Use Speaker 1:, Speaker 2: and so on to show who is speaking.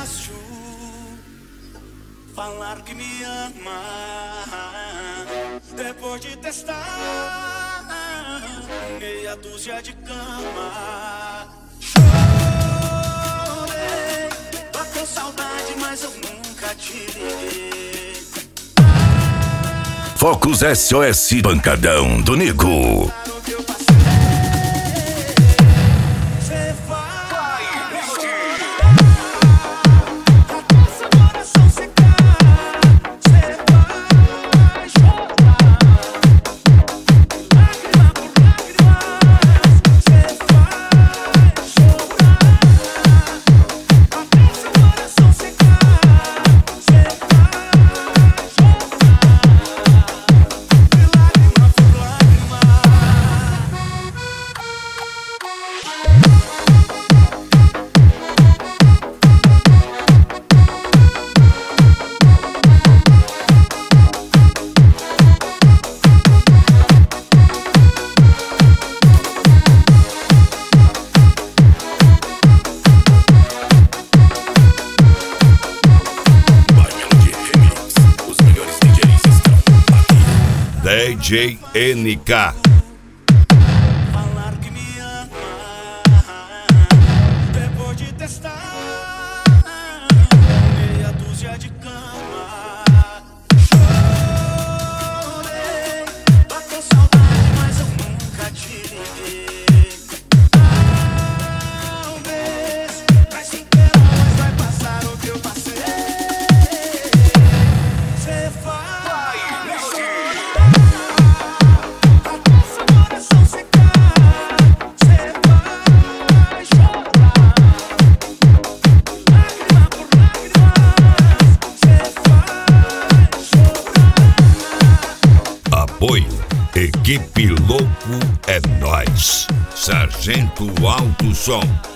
Speaker 1: fácil falar que me ama depois de testar meia dúzia de cama. Chorei, bateu saudade, mas eu nunca te liguei.
Speaker 2: Focus SOS Pancadão do Nico. DJ NK.
Speaker 1: Falar que me ama depois de testar meia dúzia de cama. Chorei, bateu saudade, mas eu nunca te liguei. Talvez vai se interar, mas vai passar o que eu passei. Cê faz
Speaker 2: Apoio Equipe Louco é Nós. Sargento Alto Som.